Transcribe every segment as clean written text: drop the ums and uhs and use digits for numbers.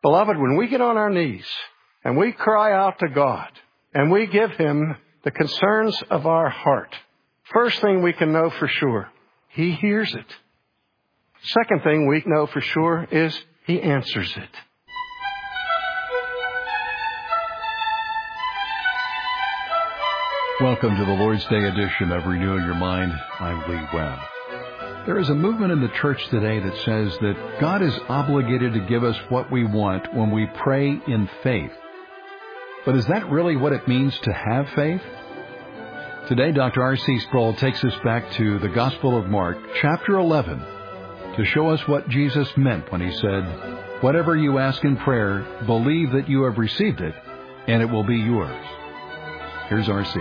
Beloved, when we get on our knees and we cry out to God and we give Him the concerns of our heart, first thing we can know for sure, He hears it. Second thing we know for sure is He answers it. Welcome to the Lord's Day edition of Renewing Your Mind. I'm Lee Webb. There is a movement in the church today that says that God is obligated to give us what we want when we pray in faith. But is that really what it means to have faith? Today, Dr. R.C. Sproul takes us back to the Gospel of Mark, chapter 11, to show us what Jesus meant when He said, "Whatever you ask in prayer, believe that you have received it, and it will be yours." Here's R.C.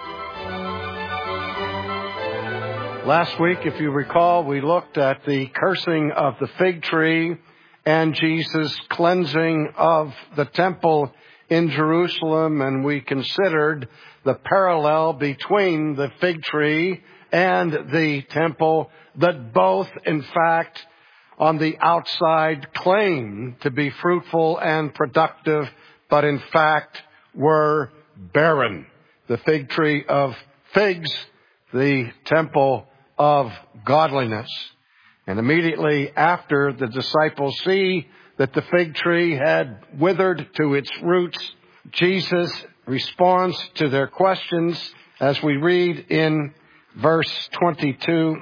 Last week, if you recall, we looked at the cursing of the fig tree and Jesus' cleansing of the temple in Jerusalem, and we considered the parallel between the fig tree and the temple, that both, in fact, on the outside claim to be fruitful and productive, but in fact were barren. The fig tree of figs, the temple of godliness. And immediately after the disciples see that the fig tree had withered to its roots, Jesus responds to their questions as we read in verse 22.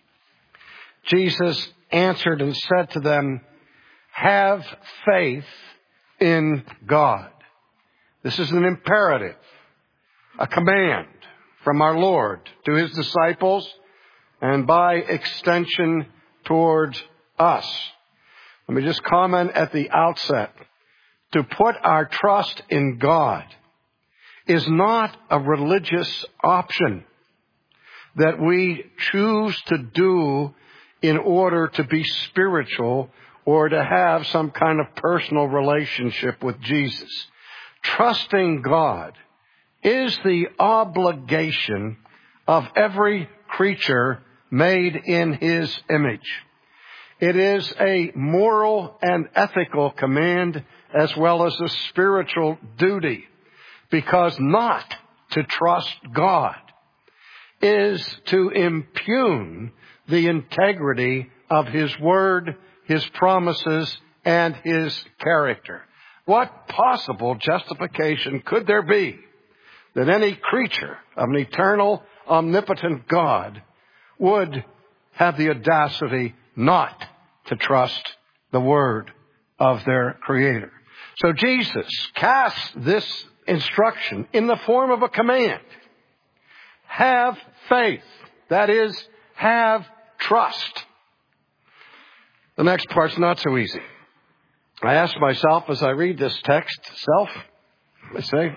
Jesus answered and said to them, "Have faith in God." This is an imperative, a command from our Lord to His disciples and by extension towards us. Let me just comment at the outset. To put our trust in God is not a religious option that we choose to do in order to be spiritual or to have some kind of personal relationship with Jesus. Trusting God is the obligation of every creature made in His image. It is a moral and ethical command as well as a spiritual duty, because not to trust God is to impugn the integrity of His word, His promises, and His character. What possible justification could there be that any creature of an eternal, omnipotent God would have the audacity not to trust the word of their Creator? So Jesus casts this instruction in the form of a command. Have faith. That is, have trust. The next part's not so easy. I ask myself as I read this text, I say,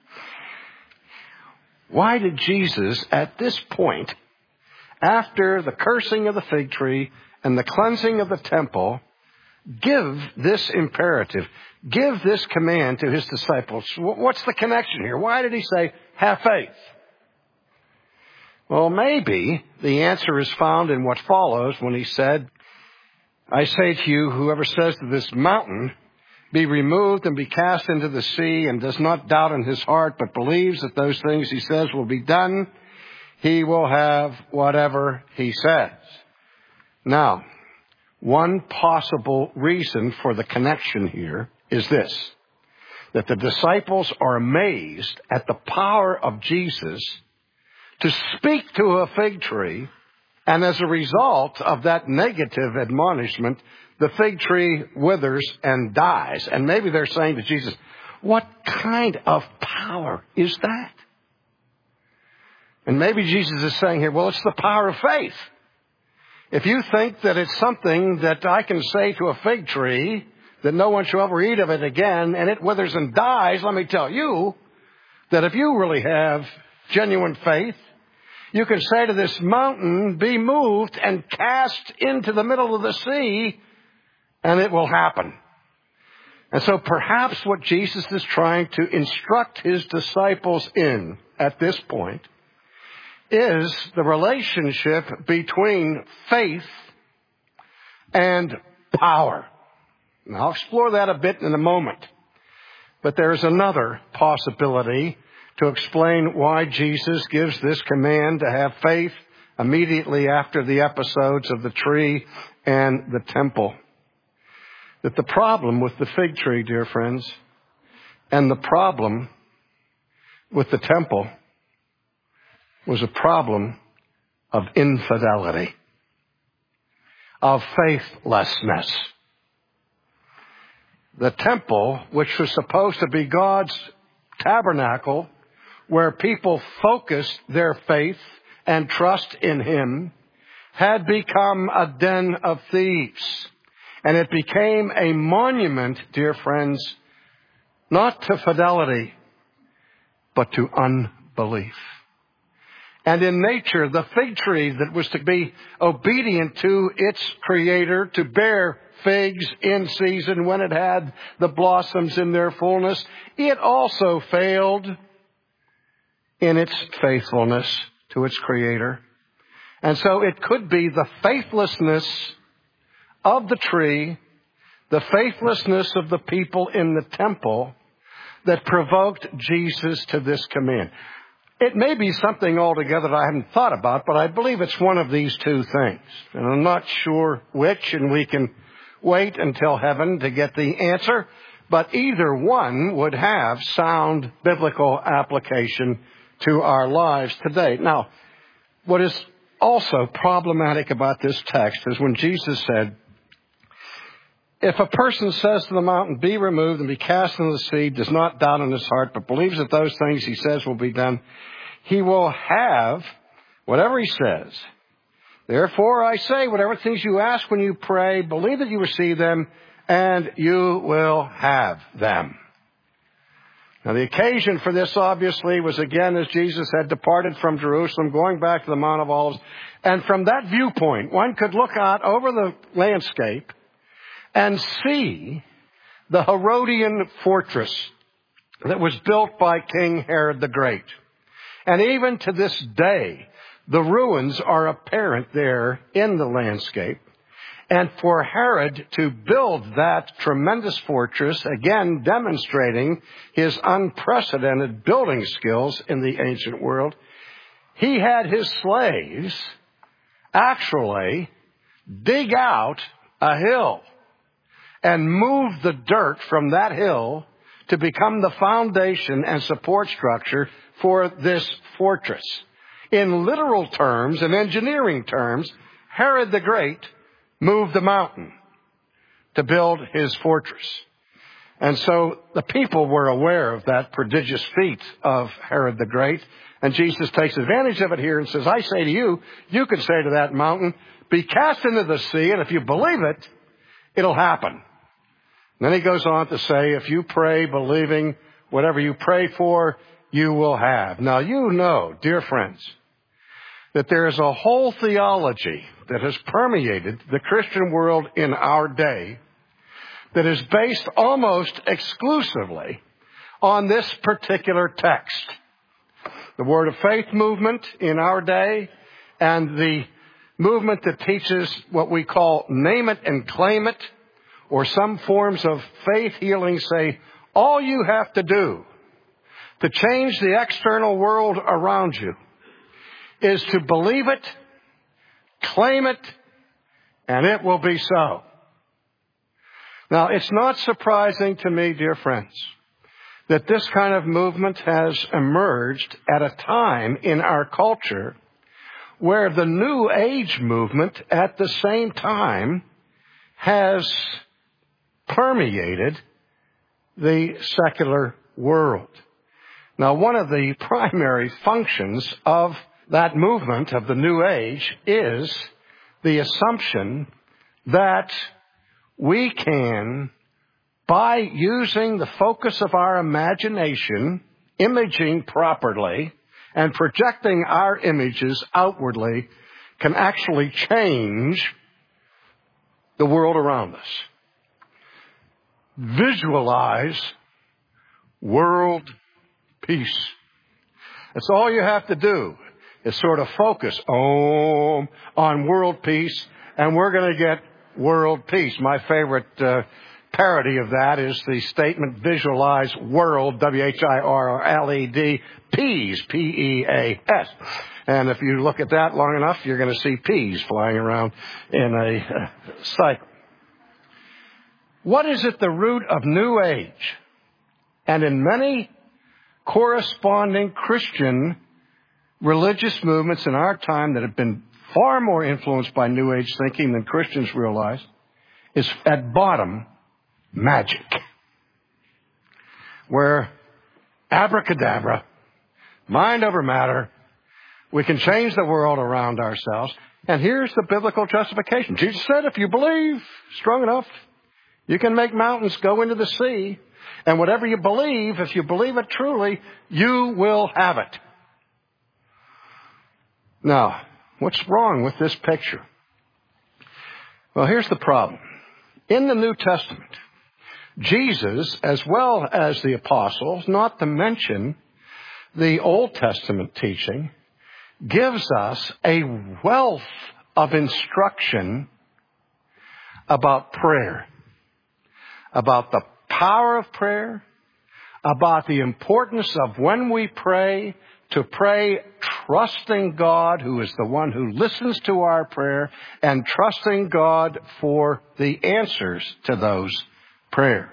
why did Jesus at this point, after the cursing of the fig tree and the cleansing of the temple, give this imperative, give this command to His disciples? What's the connection here? Why did He say, have faith? Well, maybe the answer is found in what follows when He said, I say to you, whoever says to this mountain, be removed and be cast into the sea, and does not doubt in his heart, but believes that those things he says will be done, he will have whatever he says. Now, one possible reason for the connection here is this, that the disciples are amazed at the power of Jesus to speak to a fig tree, and as a result of that negative admonishment, the fig tree withers and dies. And maybe they're saying to Jesus, what kind of power is that? And maybe Jesus is saying here, well, it's the power of faith. If you think that it's something that I can say to a fig tree, that no one shall ever eat of it again, and it withers and dies, let me tell you that if you really have genuine faith, you can say to this mountain, be moved and cast into the middle of the sea, and it will happen. And so perhaps what Jesus is trying to instruct His disciples in at this point is the relationship between faith and power. And I'll explore that a bit in a moment. But there's another possibility to explain why Jesus gives this command to have faith immediately after the episodes of the tree and the temple. That the problem with the fig tree, dear friends, and the problem with the temple was a problem of infidelity, of faithlessness. The temple, which was supposed to be God's tabernacle, where people focused their faith and trust in Him, had become a den of thieves. And it became a monument, dear friends, not to fidelity, but to unbelief. And in nature, the fig tree that was to be obedient to its Creator, to bear figs in season when it had the blossoms in their fullness, it also failed in its faithfulness to its Creator. And so it could be the faithlessness of the tree, the faithlessness of the people in the temple that provoked Jesus to this command. It may be something altogether that I haven't thought about, but I believe it's one of these two things. And I'm not sure which, and we can wait until heaven to get the answer. But either one would have sound biblical application to our lives today. Now, what is also problematic about this text is when Jesus said, if a person says to the mountain, be removed and be cast into the sea, does not doubt in his heart, but believes that those things he says will be done, he will have whatever he says. Therefore, I say, whatever things you ask when you pray, believe that you receive them, and you will have them. Now, the occasion for this, obviously, was again as Jesus had departed from Jerusalem, going back to the Mount of Olives. And from that viewpoint, one could look out over the landscape and see the Herodian fortress that was built by King Herod the Great. And even to this day, the ruins are apparent there in the landscape. And for Herod to build that tremendous fortress, again demonstrating his unprecedented building skills in the ancient world, he had his slaves actually dig out a hill and move the dirt from that hill to become the foundation and support structure for this fortress. In literal terms and engineering terms, Herod the Great moved the mountain to build his fortress. And so the people were aware of that prodigious feat of Herod the Great. And Jesus takes advantage of it here and says, I say to you, you can say to that mountain, be cast into the sea, and if you believe it, it'll happen. And then he goes on to say, if you pray believing whatever you pray for, you will have. Now, you know, dear friends, that there is a whole theology that has permeated the Christian world in our day that is based almost exclusively on this particular text. The Word of Faith movement in our day and the movement that teaches what we call name it and claim it, or some forms of faith healing say, all you have to do to change the external world around you is to believe it, claim it, and it will be so. Now, it's not surprising to me, dear friends, that this kind of movement has emerged at a time in our culture where the New Age movement at the same time has permeated the secular world. Now, one of the primary functions of that movement of the New Age is the assumption that we can, by using the focus of our imagination, imaging properly, and projecting our images outwardly, can actually change the world around us. Visualize world peace. That's all you have to do, is sort of focus on world peace, and we're going to get world peace. My favorite parody of that is the statement, visualize world, W-H-I-R-L-E-D, peas, P-E-A-S. And if you look at that long enough, you're going to see peas flying around in a cycle. What is at the root of New Age? And in many corresponding Christian religious movements in our time that have been far more influenced by New Age thinking than Christians realize, is at bottom magic. Where abracadabra, mind over matter, we can change the world around ourselves. And here's the biblical justification. Jesus said, if you believe strong enough, you can make mountains go into the sea. And whatever you believe, if you believe it truly, you will have it. Now, what's wrong with this picture? Well, here's the problem. In the New Testament, Jesus, as well as the apostles, not to mention the Old Testament teaching, gives us a wealth of instruction about prayer, about the power of prayer, about the importance of when we pray, to pray trusting God, who is the one who listens to our prayer, and trusting God for the answers to those prayers.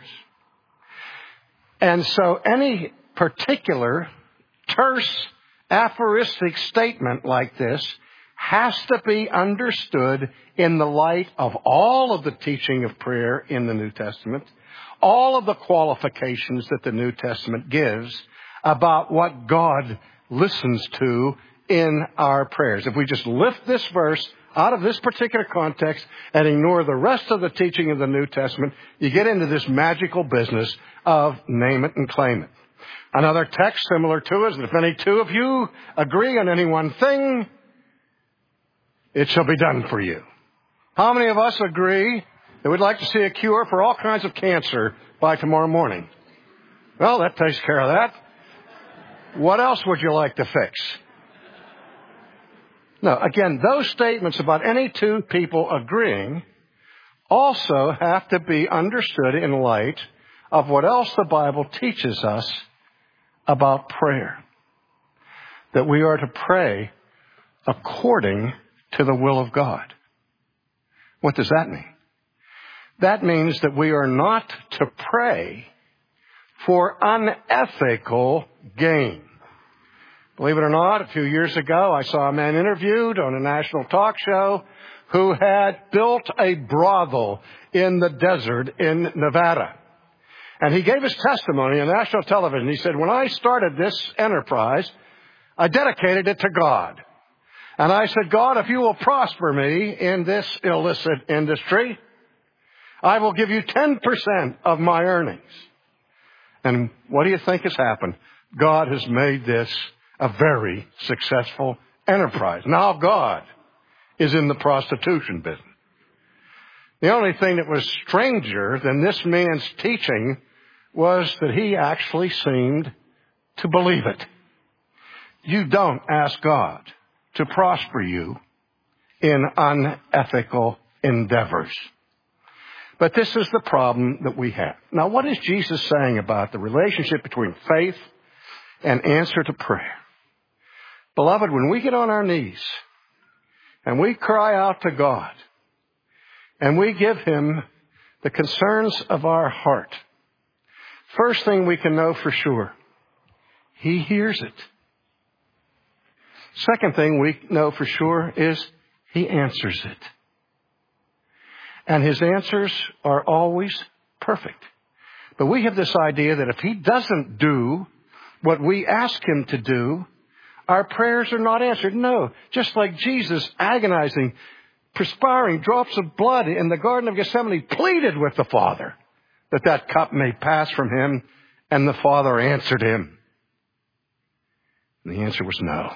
And so any particular terse aphoristic statement like this has to be understood in the light of all of the teaching of prayer in the New Testament, all of the qualifications that the New Testament gives about what God listens to in our prayers. If we just lift this verse out of this particular context and ignore the rest of the teaching of the New Testament, you get into this magical business of name it and claim it. Another text similar to it is that if any two of you agree on any one thing, it shall be done for you. How many of us agree that we'd like to see a cure for all kinds of cancer by tomorrow morning? Well, that takes care of that. What else would you like to fix? No, again, those statements about any two people agreeing also have to be understood in light of what else the Bible teaches us about prayer. That we are to pray according to the will of God. What does that mean? That means that we are not to pray for unethical gain. Believe it or not, a few years ago, I saw a man interviewed on a national talk show who had built a brothel in the desert in Nevada. And he gave his testimony on national television. He said, when I started this enterprise, I dedicated it to God. And I said, God, if you will prosper me in this illicit industry, I will give you 10% of my earnings. And what do you think has happened? God has made this a very successful enterprise. Now God is in the prostitution business. The only thing that was stranger than this man's teaching was that he actually seemed to believe it. You don't ask God to prosper you in unethical endeavors. But this is the problem that we have. Now, what is Jesus saying about the relationship between faith and answer to prayer? Beloved, when we get on our knees and we cry out to God and we give Him the concerns of our heart, first thing we can know for sure, He hears it. Second thing we know for sure is He answers it. And His answers are always perfect. But we have this idea that if He doesn't do what we ask Him to do, our prayers are not answered. No, just like Jesus, agonizing, perspiring drops of blood in the Garden of Gethsemane, pleaded with the Father that that cup may pass from Him, and the Father answered Him. And the answer was no.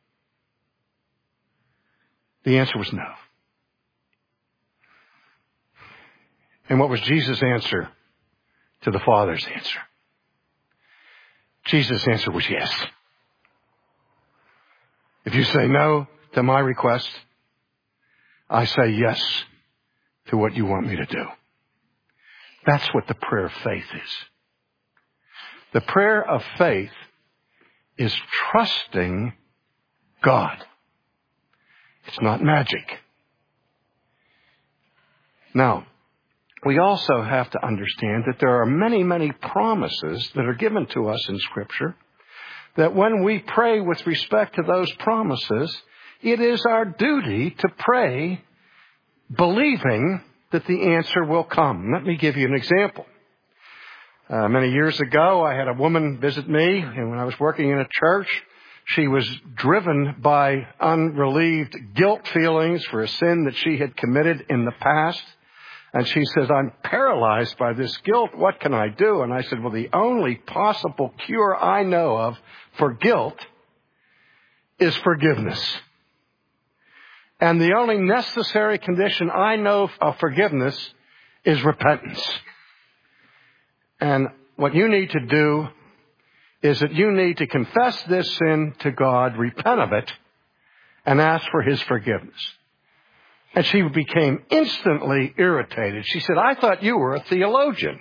The answer was no. And what was Jesus' answer to the Father's answer? Jesus' answer was yes. If you say no to my request, I say yes to what you want me to do. That's what the prayer of faith is. The prayer of faith is trusting God. It's not magic. Now, we also have to understand that there are many, many promises that are given to us in Scripture, that when we pray with respect to those promises, it is our duty to pray believing that the answer will come. Let me give you an example. Many years ago, I had a woman visit me, and when I was working in a church, she was driven by unrelieved guilt feelings for a sin that she had committed in the past. And she says, I'm paralyzed by this guilt. What can I do? And I said, well, the only possible cure I know of for guilt is forgiveness. And the only necessary condition I know of forgiveness is repentance. And what you need to do is that you need to confess this sin to God, repent of it, and ask for His forgiveness. And she became instantly irritated. She said, I thought you were a theologian.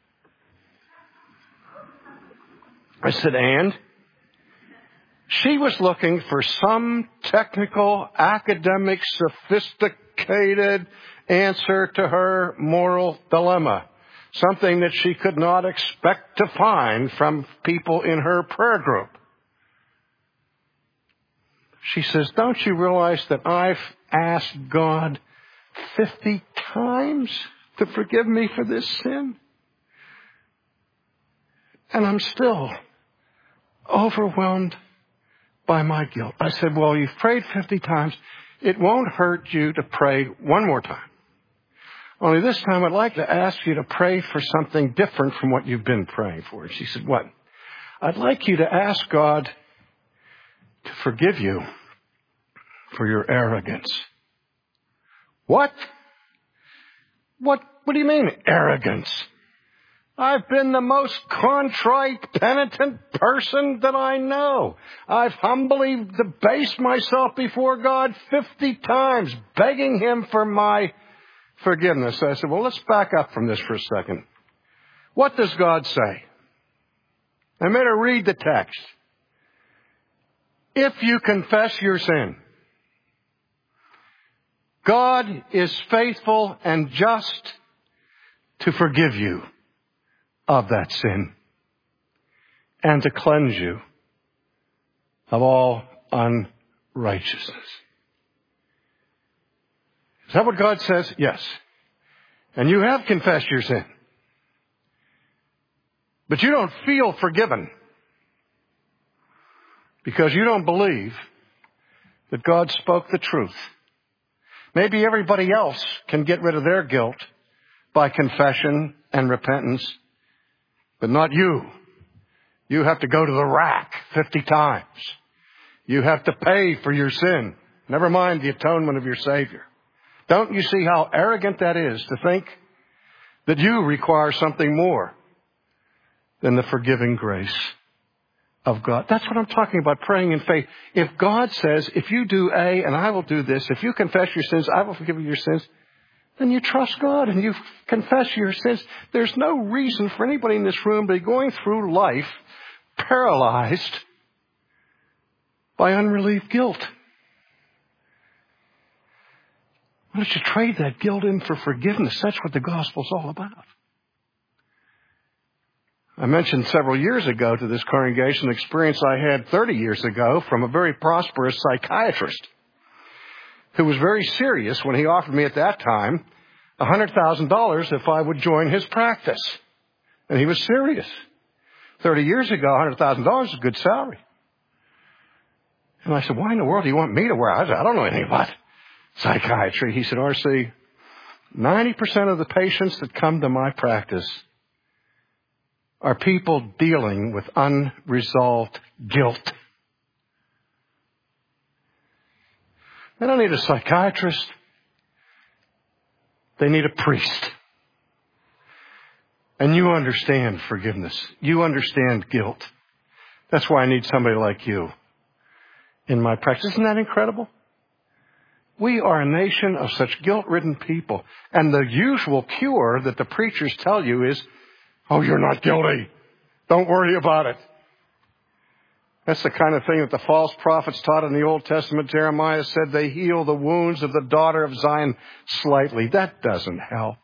I said, and? She was looking for some technical, academic, sophisticated answer to her moral dilemma. Something that she could not expect to find from people in her prayer group. She says, don't you realize that I've asked God 50 times to forgive me for this sin? And I'm still overwhelmed by my guilt. I said, well, you've prayed 50 times. It won't hurt you to pray one more time. Only this time I'd like to ask you to pray for something different from what you've been praying for. And she said, what? I'd like you to ask God to forgive you for your arrogance. What? What do you mean, arrogance? I've been the most contrite, penitent person that I know. I've humbly debased myself before God 50 times, begging Him for my forgiveness. I said, well, let's back up from this for a second. What does God say? I made her read the text. If you confess your sin, God is faithful and just to forgive you of that sin and to cleanse you of all unrighteousness. Is that what God says? Yes. And you have confessed your sin. But you don't feel forgiven because you don't believe that God spoke the truth. Maybe everybody else can get rid of their guilt by confession and repentance, but not you. You have to go to the rack 50 times. You have to pay for your sin. Never mind the atonement of your Savior. Don't you see how arrogant that is to think that you require something more than the forgiving grace of God? That's what I'm talking about, praying in faith. If God says, if you do A and I will do this, if you confess your sins, I will forgive you your sins, then you trust God and you confess your sins. There's no reason for anybody in this room to be going through life paralyzed by unrelieved guilt. Why don't you trade that guilt in for forgiveness? That's what the gospel's all about. I mentioned several years ago to this congregation an experience I had 30 years ago from a very prosperous psychiatrist who was very serious when he offered me at that time $100,000 if I would join his practice. And he was serious. 30 years ago, $100,000 is a good salary. And I said, why in the world do you want me to work? I said, I don't know anything about psychiatry. He said, R.C., 90% of the patients that come to my practice are people dealing with unresolved guilt. They don't need a psychiatrist. They need a priest. And you understand forgiveness. You understand guilt. That's why I need somebody like you in my practice. Isn't that incredible? We are a nation of such guilt-ridden people. And the usual cure that the preachers tell you is, oh, you're not guilty. Don't worry about it. That's the kind of thing that the false prophets taught in the Old Testament. Jeremiah said they heal the wounds of the daughter of Zion slightly. That doesn't help.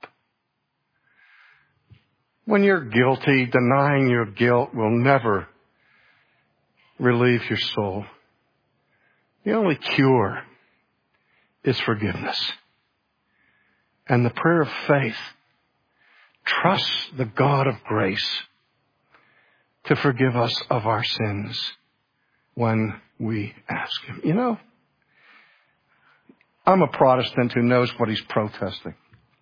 When you're guilty, denying your guilt will never relieve your soul. The only cure is forgiveness. And the prayer of faith trusts the God of grace to forgive us of our sins when we ask Him. You know, I'm a Protestant who knows what he's protesting.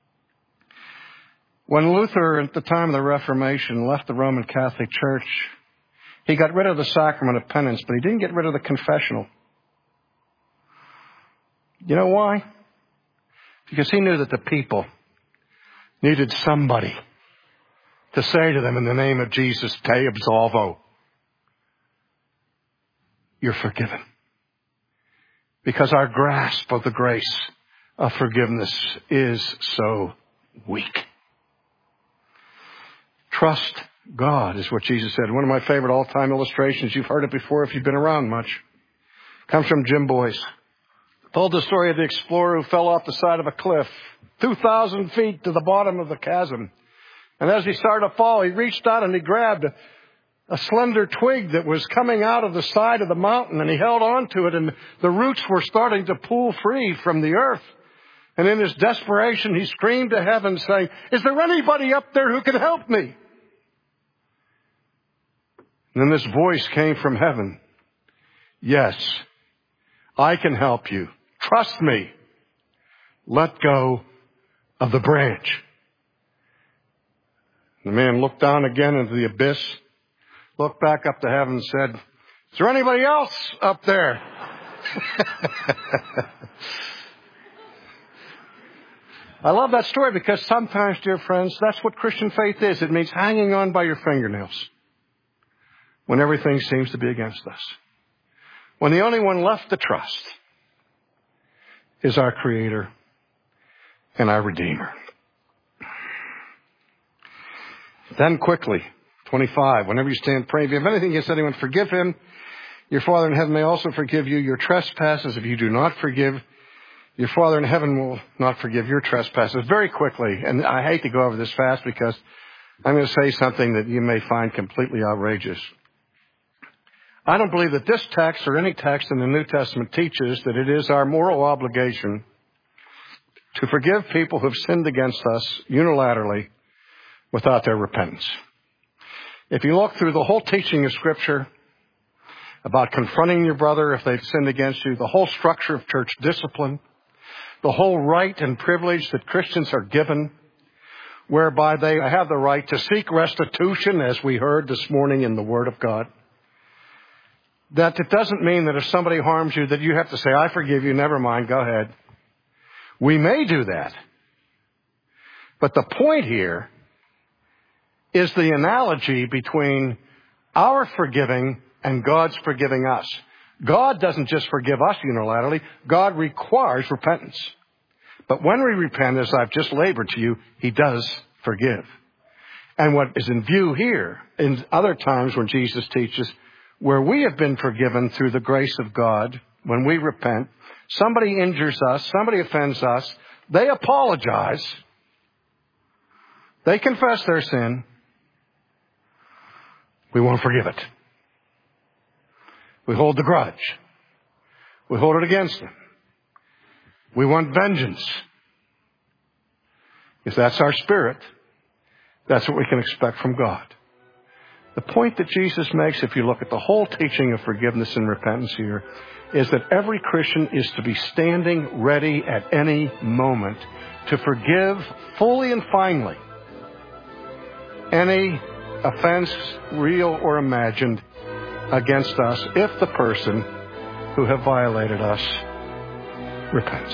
When Luther, at the time of the Reformation, left the Roman Catholic Church, he got rid of the sacrament of penance, but he didn't get rid of the confessional. You know why? Because he knew that the people needed somebody to say to them in the name of Jesus, te absolvo. You're forgiven. Because our grasp of the grace of forgiveness is so weak. Trust God is what Jesus said. One of my favorite all-time illustrations, you've heard it before if you've been around much, comes from Jim Boyce. Told the story of the explorer who fell off the side of a cliff, 2,000 feet to the bottom of the chasm. And as he started to fall, he reached out and he grabbed a slender twig that was coming out of the side of the mountain, and he held on to it, and the roots were starting to pull free from the earth. And in his desperation, he screamed to heaven, saying, is there anybody up there who can help me? And then this voice came from heaven. Yes, I can help you. Trust me. Let go of the branch. The man looked down again into the abyss, looked back up to heaven and said, is there anybody else up there? I love that story because sometimes, dear friends, that's what Christian faith is. It means hanging on by your fingernails when everything seems to be against us. When the only one left to trust is our Creator and our Redeemer. Then quickly, 25, whenever you stand praying, if you have anything against anyone, forgive him. Your Father in heaven may also forgive you your trespasses. If you do not forgive, your Father in heaven will not forgive your trespasses. Very quickly, and I hate to go over this fast because I'm going to say something that you may find completely outrageous. I don't believe that this text or any text in the New Testament teaches that it is our moral obligation to forgive people who have sinned against us unilaterally without their repentance. If you look through the whole teaching of Scripture about confronting your brother if they've sinned against you, the whole structure of church discipline, the whole right and privilege that Christians are given, whereby they have the right to seek restitution, as we heard this morning in the Word of God, that it doesn't mean that if somebody harms you that you have to say, I forgive you, never mind, go ahead. We may do that. But the point here is the analogy between our forgiving and God's forgiving us. God doesn't just forgive us unilaterally. God requires repentance. But when we repent, as I've just labored to you, He does forgive. And what is in view here, in other times when Jesus teaches, where we have been forgiven through the grace of God, when we repent, somebody injures us, somebody offends us, they apologize, they confess their sin, we won't forgive it. We hold the grudge. We hold it against them. We want vengeance. If that's our spirit, that's what we can expect from God. The point that Jesus makes, if you look at the whole teaching of forgiveness and repentance here, is that every Christian is to be standing ready at any moment to forgive fully and finally any offense, real or imagined, against us if the person who have violated us repents.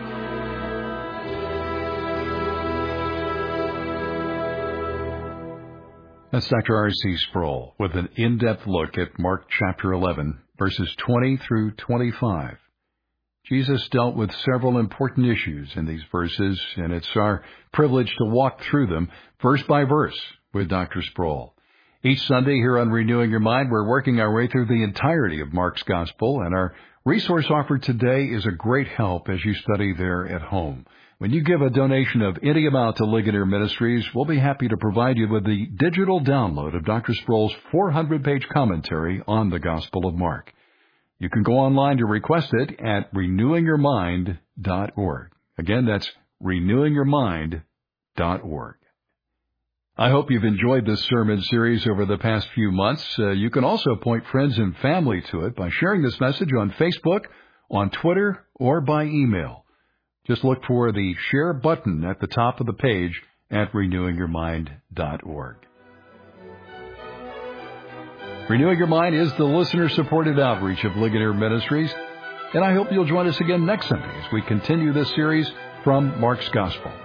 That's Dr. R.C. Sproul with an in-depth look at Mark chapter 11, verses 20 through 25. Jesus dealt with several important issues in these verses, and it's our privilege to walk through them verse by verse with Dr. Sproul. Each Sunday here on Renewing Your Mind, we're working our way through the entirety of Mark's Gospel, and our resource offered today is a great help as you study there at home. When you give a donation of any amount to Ligonier Ministries, we'll be happy to provide you with the digital download of Dr. Sproul's 400-page commentary on the Gospel of Mark. You can go online to request it at renewingyourmind.org. Again, that's renewingyourmind.org. I hope you've enjoyed this sermon series over the past few months. You can also point friends and family to it by sharing this message on Facebook, on Twitter, or by email. Just look for the share button at the top of the page at renewingyourmind.org. Renewing Your Mind is the listener-supported outreach of Ligonier Ministries, and I hope you'll join us again next Sunday as we continue this series from Mark's Gospel.